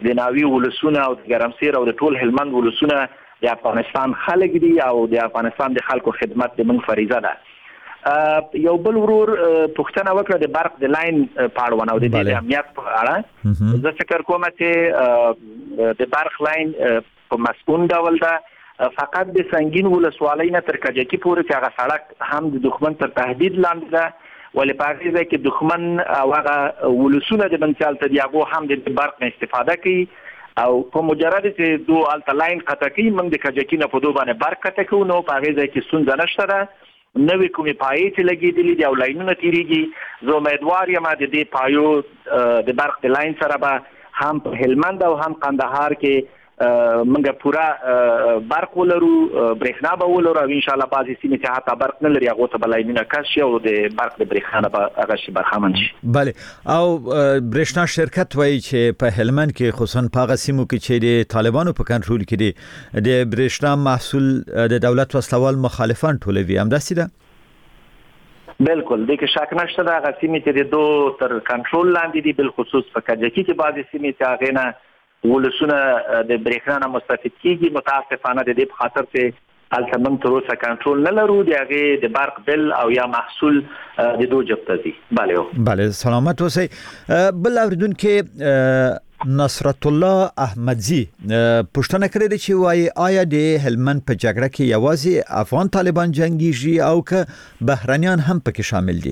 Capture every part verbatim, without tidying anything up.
د ناوی ولسونه او د ګرمسیر او د ټول هلمند ولسونه د افغانستان خلک دي او د افغانستان د خلکو خدمت د من فریضه ده. یو بل ورور پوښتنه وکړه د برق د لاین په اړه او د دې امنیت په اړه. زه فکر کوم چې د برق لاین په مسکون ډول ده، فقط د سنگین ولسوالۍ نه تر کجکي پورې چې هغه سړک هم د دښمن تر تهدید لاندې ده، ولې په هغې ځای کې دښمن او هغه ولسونه د منځال ته دي هغو هم د برق نه استفاده کوي او په مجرد چې دو هلته لاین قطع کوي موږ د کجکي نه په دو باندې برق قطع کوو، نو په هغې ځای کې ستونزه نشته ده. نوې کومې پایې چې لګېدلي دي او لاینونه تېرېږي، زه امیدوار یم د دې پایو د برق د لاین سره به هم په هلمند او هم قندهار کې موږ پوره برق ولرو، برېښنا به ولرو او انشاءالله بعضې سیمې چې حتی برق نه لري هغو ته به لاینونه کش شي او د برق د برېښنا نه به هغه شي برخمن شي. بله، او برېښنا شرکت وایي چې په هلمند کې خصوصا په هغه سیمو کې چې د طالبانو په کنټرول کې دي د برېښنا محصول د دولت وسلوال مخالفان ټولوي، همداسې ده؟ بالکل، دې کې شک نشته ده. هغه سیمې چې د دو تر کنټرول لاندې دي، بالخصوص په کجکي کې بعضې سیمې چې هغې نه ولسونه د برېښنا نه مستفید کیږي، متاسفانه د دې په خاطر چې هلته موږ تر اوسه کنټرول نه لرو، د هغې د برق بل او یا محصول د دو جب ته ځي. بله بله، سلامت اوسئ. بل اوریدونکی نصرت الله احمدزي پوښتنه کړې ده چې وایي آیا د هلمند په جګړه کې یوازې افغان طالبان جنګیږي او که بهرنیان هم پکې شامل دي؟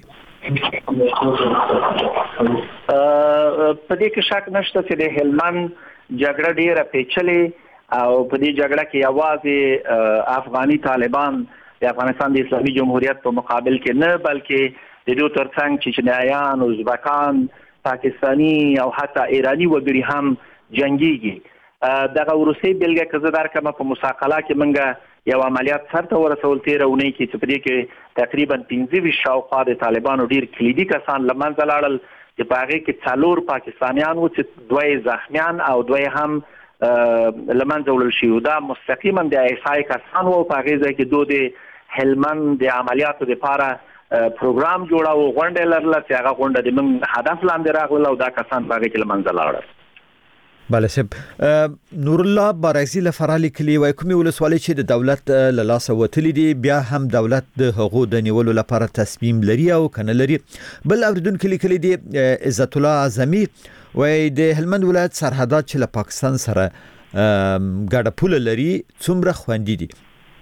په دې کې شک نشته چې د هلمند جګړه ډیره پیچلې او په دې جګړه کې یوازې افغاني طالبان د افغانستان د اسلامي جمهوریت په مقابل کې نه، بلکې د دوی ترڅنګ چچنیایان، ازبکان، پاکستانی او حتی ایرانی وګړي هم جنګيږي. دغه وروستۍ بېلګه که زه درکړم، په مساقله کې موږ یو عملیات سرته ورسول تېره اونۍ کې چې په دې کې تقریبا پنځه ویشت شاوخوا د طالبانو ډېر کلیدي کسان له منځه لاړل، چې په هغې کې څلور پاکستانیان وو چې دوه یې زخمیان او دوه یې هم له منځه وړل شوي. دا مستقیما د آی اس آی کسان وو. په هغې ځای کې دو د هلمند د عملیاتو دپاره پروګرام جوړاوه، غونډه یې لرله چې هغه غونډه د موږ هدف لاندې راغله او دا کسان په هغې کې له منځه لاړل. بله صاحب، نور الله بارکزي له فراه لیکلي وایي کومې ولسوالۍ چې د دولت له لاسه وتلي دي بیا هم دولت د هغو د نیولو لپاره تصمیم لري او که نه لري. بل اوریدونکي لیکلي دي عزت الله اعظمي وایي د هلمند ولایت سرحدات چې له پاکستان سره ګډه پوله لري څومره خوندي دي؟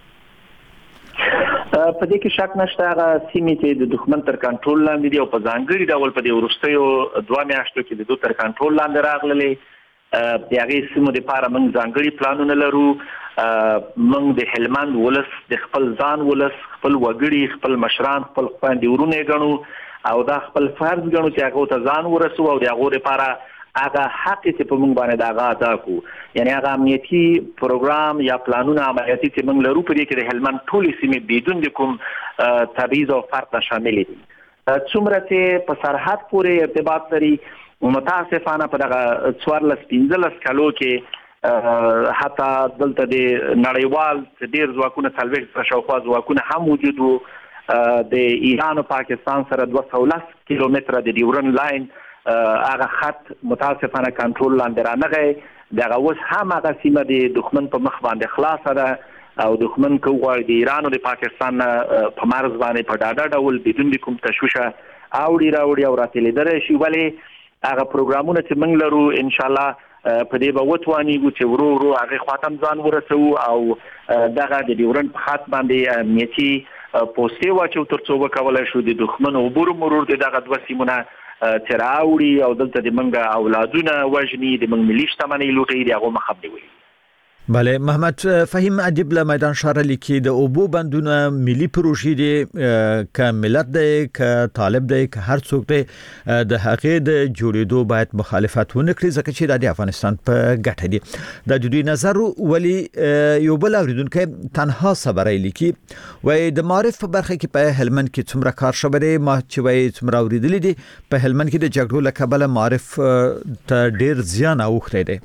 په دې کې شک نشته، هغه سیمې چې د دښمن تر کنټرول لاندې دي او په ځانګړي ډول په دې وروستیو دوه میاشتو کې د دوی تر کنټرول لاندې راغللې، د هغې سیمو دپاره موږ ځانګړي پلانونه لرو. موږ د هلمند ولس د خپل ځان ولس، خپل وګړي، خپل مشران، خپل خویندې ورونه یې ګڼو او دا خپل فرض ګڼو چې هغو ته ځان ورسو او د هغو دپاره هغه حق چې په موږ باندې د هغه ادا کړو، یعنې هغه امنیتي پروګرام یا پلانونه عملیاتي چې موږ لرو په دې کې د هلمند ټولې سیمې بدون د کوم تبعیض او فرق نه شاملې دي. څومره چې په سرحد پورې ارتباط لري، متاسفانه په دغه څوارلس پنځلس کالو کې حتی دلته د نړیوال ډېر ځواکونه څلوېښت شاوخوا ځواکونه هم وجود وو. د ایران او پاکستان سره دوه سوه لس کیلومتره د ډیورن لاین هغه خط متاسفانه کنټرول لاندې رانغی. دغه اوس هم هغه سیمه د دښمن په مخ باندې خلاصه ده او دښمن که وغواړي د ایران او د پاکستان په مرز باندې په ډاډه ډول بدون د کوم تشویشه اوړي راوړي او راتېرېدلی شي. ولې هغه پروګرامونه چې موږ لرو انشاءالله په دې به وتوانیږو چې ورو ورو هغې خواته هم ځان ورسوو او دغه د ډیورنډ په خط باندې امنیتي پوستې واچو تر څو وکولی شو د دښمن عبور مرور د دغه دوه سیمونه چې راوړي او دلته د موږ اولادونه وژني، د موږ ملي شتمنۍ لوټوي، د هغو مخه ونیولي. بله، محمد فهیم ادیب له میدان شهر لیکي د اوبو بندونه ملي پروژې دي، که ملت دی که طالب دی که هر څوک دی د هغې د جوړېدو باید مخالفت ونه کړي ځکه چې دا د افغانستان په ګټه دي. دا د دوی نظر. ولی یو بل اوریدونکی تنها صبری لیکي وایي د معارف په برخه کې په هلمند کې څومره کار شوی دی، ما چې وایي څومره اوریدلی دي په هلمند کې د جګړو له کبله معارف ته ډېر زیان اوښتی دی.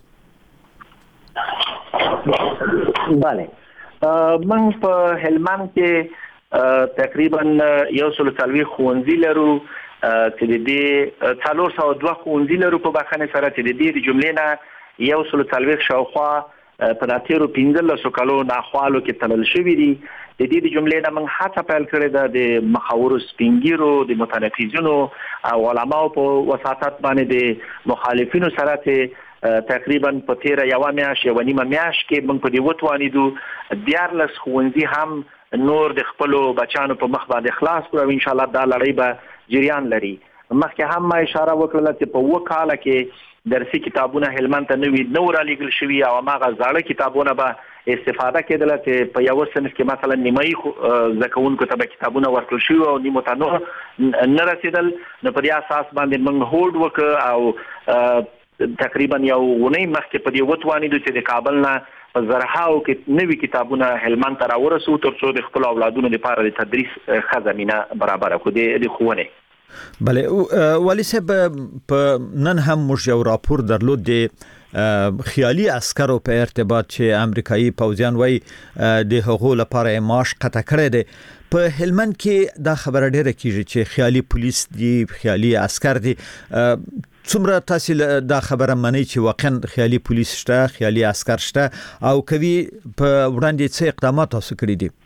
بله، موږ په هلمند کې تقریبا یو سل څلوېښت ښوونځي لرو چې د دې څلور سوه دوه ښوونځي لرو په بخښنې سره چې د دې د جملې نه یو سل څلوېښت شاوخوا په تیرو پنځلسو کالو ناخوالو کې تلل شوي دي. د دې د جملې نه موږ هڅه پیل کړې ده د مخاورو سپینګیرو د متنفذینو او علماو په وساطت باندې د مخالفینو سره ته تقریبا په تیره یوه میاشت یوه نیمه میاشت کې موږ په دې وتوانېدو دیارلس ښوونځي هم نور د خپلو بچیانو په مخ باندې خلاص کړو او انشاءالله دا لړۍ به جریان لري. مخکې هم ما اشاره وکړله چې په اووه کاله کې درسي کتابونه هلمند ته نوي نه ورالېږل شوي او هماغه زاړه کتابونه به استفاده کېدله چې په یوه صنف کې مثلا نیمایي زده کوونکو ته به کتابونه ورکړل شوي او نیمو ته نور نه رسېدل. نو په دې اساس باندې موږ هوډ وکړ او تقریبا یو اونۍ مخکې په دې وتوانېدو چې د کابل نه په زرهاو کې نوي کتابونه هلمند ته راورسو تر څو د خپلو اولادونو لپاره د تدریس ښه زمینه برابره کړو د ښوونې. بله والی صاحب په نن هم موږ یو راپور درلود د خیالي عسکرو په ارتباط چې امریکایي پوځیان وایي د هغو لپاره معاش قطع کړی دی. په هلمند کې دا خبره ډیره کیږي چې خیالي پولیس دي، خیالي عسكر دي. څومره تاسو دا خبره منئ چې واقعا خیالي پولیس شته، خیالي عسكر شته او کوي په وړاندې څه اقدامات تاسو کړی دي؟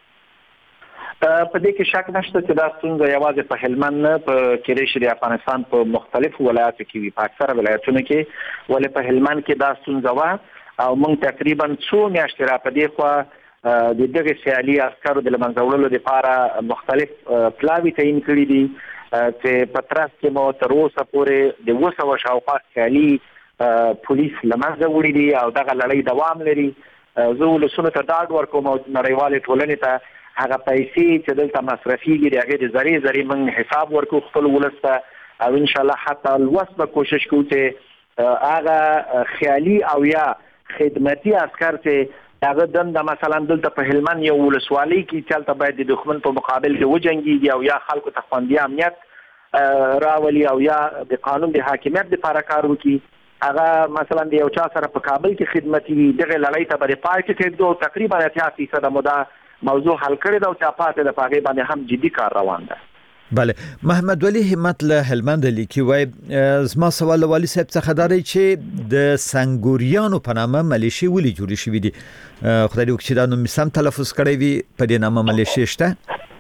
په دې کې شک نشته چې دا ستونزه یوازې په هلمند نه په کېدای شي د افغانستان په مختلفو ولایاتو کې وي، په اکثره ولایتونو کې، ولې په هلمند کې دا ستونزه وه او موږ تقریبا څو میاشتې را په دې خوا د دغه خیالي عسکرو د له منځه وړلو لپاره مختلف پلاوي تعیین کړي دي چې په ترڅ کې مو تر اوسه پورې د اوه سوه شاوخوا خیالي پولیس له منځه وړي دي او دغه لړۍ دوام لري. زه ولسونو ته ډاډ ورکوم او نړیوالې ټولنې ته هغه پیسې چې دلته مصرفيږي د هغې د ذرې ذرې موږ حساب ورکو خپل ولس ته او انشاءالله حتی الوس به کوشش کوو چې هغه خیالي او یا خدمتي عسکر چې هغه دنده مثلا دلته په هلمند یو ولسوالۍ کې چې هلته باید د دښمن په مقابل کې وجنګېږي او یا خلکو ته خوندي امنیت راولي او یا د قانون د حاکمیت لپاره کار وکړي، هغه مثلا د یو چا سره په کابل کې خدمتي وي، دغه لړۍ ته به د پای کې کېږدو تقریبا اتیا فیصده مو دا موضوع حل کړی دا او چې پاتې د پاغې باندې هم جدي کار روان ده. بله محمد ولی همت له هلمند لیکي وای زما سوال والی صاحب څخه دا دی چې د سنگوریانو په نامه ملیشي ولې جوړې شوې دي؟ خدای دې وکړي چې دا نوم سم تلفظ کړی وي. په دې نامه ملیشي شته؟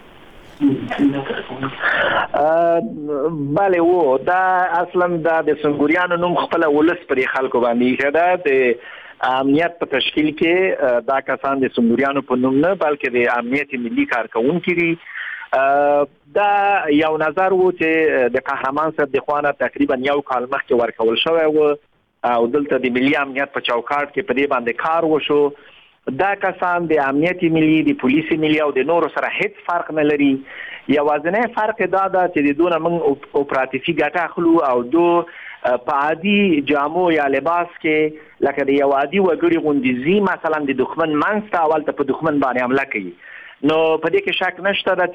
بله و دا اصلا دا د سنگوریانو نوم خپل ولس پر خلکو باندې ښه ده. امنیت په تشکیل کې دا کسان د سنگوریانو په نوم نه بلکې د امنیت ملي کارکونکي دي. دا یو نظر و چې د قهرمان صاحب د خوانه تقریبا یو کال مخکې ورکول شوی و او دلته د ملي امنیت په چوکاټ کې په دې باندې کار وشو. دا کسان د امنیت ملي، د پولیس ملي او د نورو سره هیڅ فرق نه لري. یوازینی فرق دا ده چې د دونه موږ اپراتیفي ګټه اخلو او دو په عادي جامو یا لباس کې لکه د یو عادي وګړي غوندې ځي مثلا د دښمن منځ ته اول ته په دښمن باندې حمله کوي. نو په دې کې شک نشته ده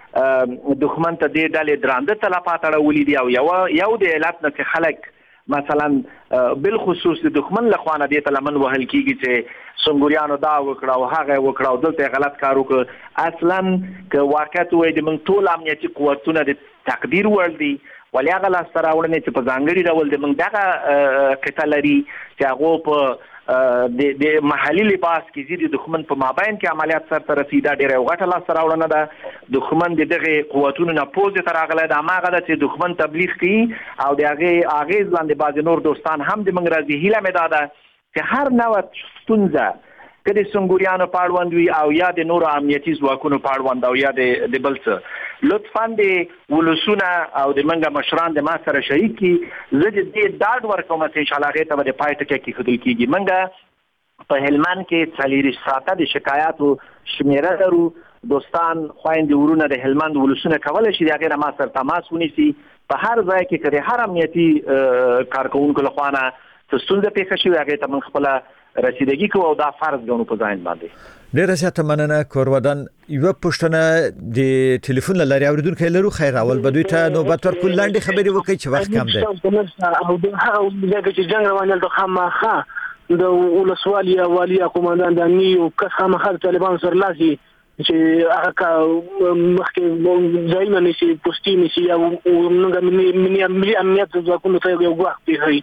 چې دښمن ته دې ډلې درانده تلفات اړولي دي او یو یو د علت نه چې خلک مثلا بالخصوص د دښمن له خوا نه دې ته لمن وهل کېږي چې سنگوریانو دا وکړه او هغه وکړه او دلته غلط کار وکړه. اصلا که واقعیت وایي د موږ ټول امنیتي قوتونه د تقدیر وړ دي، ولې هغه لاسته راوړنې چې په ځانګړي ډول د موږ دغه قطعه لري چې هغو په د محلي لباس کې ځي د دښمن په مابین کې عملیات سرته رسي. دا ډېره یو غټه لاسته راوړنه ده. دښمن د دغې قوتونو نه پوځ ته راغلی ده، هماغه ده چې دښمن تبلیغ کوي او د هغې اغېز لاندې بعضې نور دوستان هم د موږ راځي. هیله مې دا ده چې هر نوع ستونزه که د سنگوریانو په اړوند وي او یا د نورو امنیتي ځواکونو په اړوند او یا د بل څه، لطفا د ولسونه او د منګه مشران د ما سره شریک کړي. زه د دې ډاډ ورکوم چې انشاءالله هغې ته به د پای ټکی کېښودل کېږي. منګه په هلمند کې څلېرویشت ساعته د شکایاتو شمېره لرو. دوستان خویندې ورونه د هلمند ولسونه کولی شي د هغې نه ما سره تماس ونیسي. په هر ځای کې که د هر امنیتي کارکوونکو له خوا نه څه ستونزه پېښه شوې هغې ته موږ خپله رسیدګي کوو او دا فرض ګڼو په ځان باندې. ډیره زیاته مننه کورودان. یوه پوښتنه د ټلیفون له لارې اورېدونکی لرو. خیر اول به دوی ته نوبت ورکړو، لنډې خبرې وکړئ چې وخت کم دی. او د هغه ځکه چې جنګ روان دی خامخا د ولسوالي یا والي یا قومندان د امني او کس خامخا د طالبانو سره لاسي چې هغه مخکې ځایونه نیسي، پوستې نیسي او موږ ملي امنیت ځواکونو ته یو ګواښ پېښوي.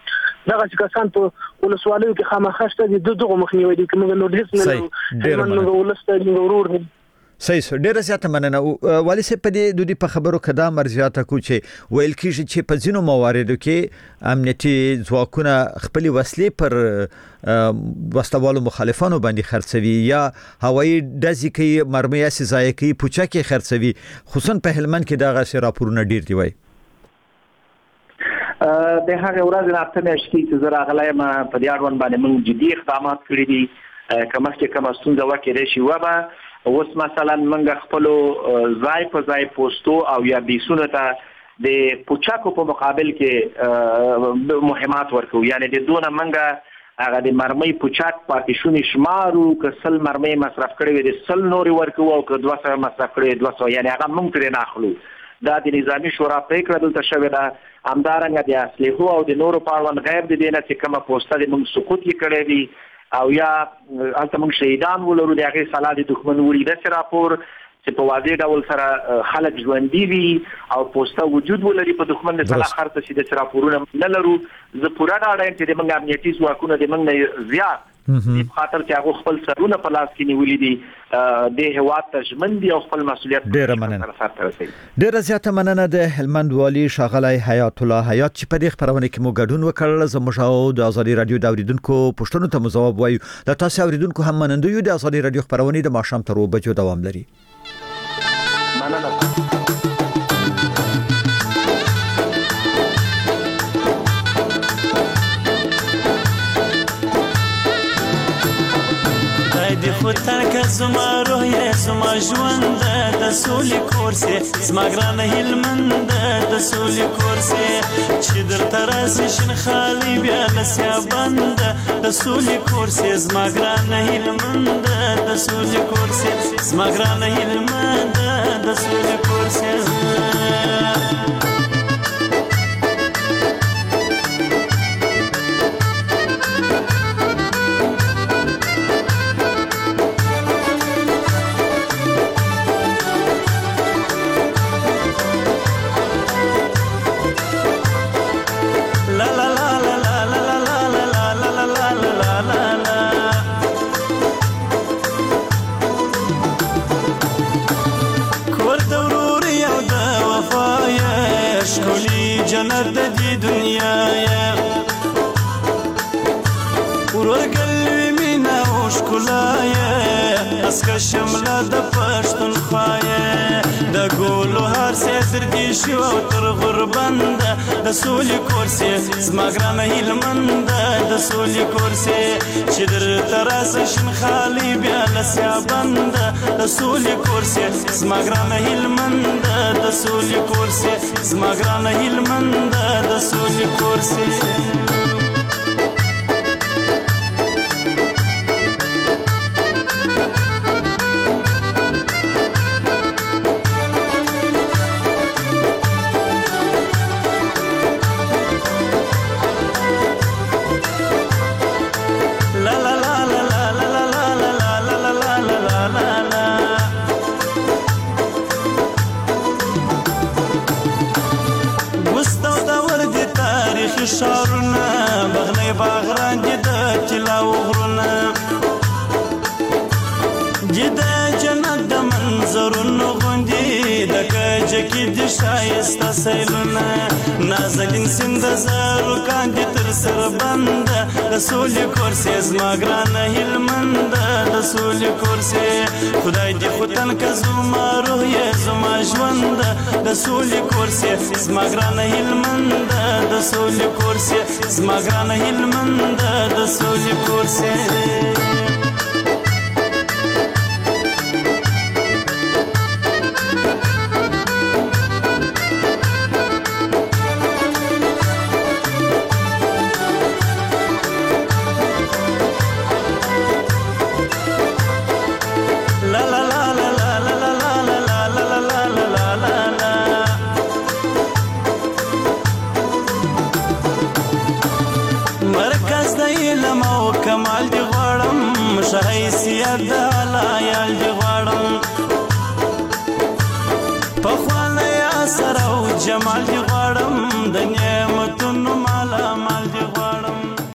دغه کسان په ولسوالیو کې خامخا شته د دغه مخنیوي دي کوم نو هیڅ نه نو ولسته ورور صحیح ډیره زیاته مننه والی سه په دې د دې په خبرو کدا مرزياته کو چې ویل کیږي چې په ځینو مواردو کې امنیتي ځواکونه خپل وسلې پر واستوالو مخالفانو باندې خرڅوي یا هوایي دزي کې مرمۍ سزای کې پوچا کې خرڅوي خصوصا په هلمند کې دغه سي راپورونه ډیر دی وای د هغه ورځ نه ته مشکې چې زرا غلای ما په دې اړوند باندې موږ جدي اقدامات کړی دي کومه چې کومه ستونزه وکړي شي وبا اوس مثلا منګ خپل ځای په ځای پوسټو او یا بیسونه ته د پوچاکو په مقابل کې مهمات ورکو یعنی د دونه منګ هغه د مرمۍ پوچاک پاتې شمارو کسل مرمۍ مصرف کړي د سل نوري ورکو او که دوه سره مصرف کړي دوه سره یعنی هغه موږ ترې ناخلو دا د نظامی شورا پریکړه دلته شوې ده همدارنګه د اصلي او د نورو پاروان غیر د دینه چې کومه پوسټه د موږ سقوط کړي دي او یا انت موږ شهیدان ولرو د هغه صلاح د دښمن وری د راپور چې په واضح ډول سره خلک ژوندۍ وي او پوسټه وجود ولري په دښمن د صلاح خرڅ شي د راپورونه نه لرو زه پوره دا اړین چې د موږ امنیتي ځواکونه د موږ زیات په خاطر چې هغه خپل سرونه په لاس کې نیولې دي د هواد تجمن دي او خپل مسولیت ډیره مننه ډیره زیاته مننه د هلمند والی شاغلی حیات الله حیات چې په دې خبرونه کې مو ګډون وکړل زموږ او د ازادي رادیو د اوریدونکو پښتنو ته مجواب وایو د تاسو اوریدونکو هم منندوی د ازادي رادیو خبرونه د ماښام تر وبجو دوام لري مننه دی خودتر که زما روح زما ژوند د سولې کورسې زما ګرانه هلمند د سولې کورسې چې درته راسي شین خالي بیا لسیا بند د سولې کورسې زما ګرانه هلمند د سولې کورسې زما ګرانه هلمند د سولې کورسې جنت د دې دنیا یا ورور قلبي مینا او ښکلا یا اسکه شمله د پښتونخوا یا د ګولو هر څه تر دې شو او تر غربند د سولې کورسې زما ګرانه هلمند د سولې کورسې چې درته راسه شین خالي بیا لسیا بند د سولې کورسې زما ګرانه هلمند د سولې کورسې زما ګرانه هلمند د سولې کورسې شارونه بغلې باغران دي د چلا وغرونه دي د جنت د منظرونو غوندي د کجه کې د شایسته سیلونه نازلین سیند زارو کاندي تر سر بند د سولې کورسې زما ګرانه هلمند د سولې کورسې خدای دې خدان که زما روح یې زما ژوند د سولې کورسې زما ګرانه هلمند د سولې کورسې زما ګرانه هلمند د سولې کورسې کمال دی غواړم شایسته د علایال دی غواړم په خوانه یا سره او جمال دی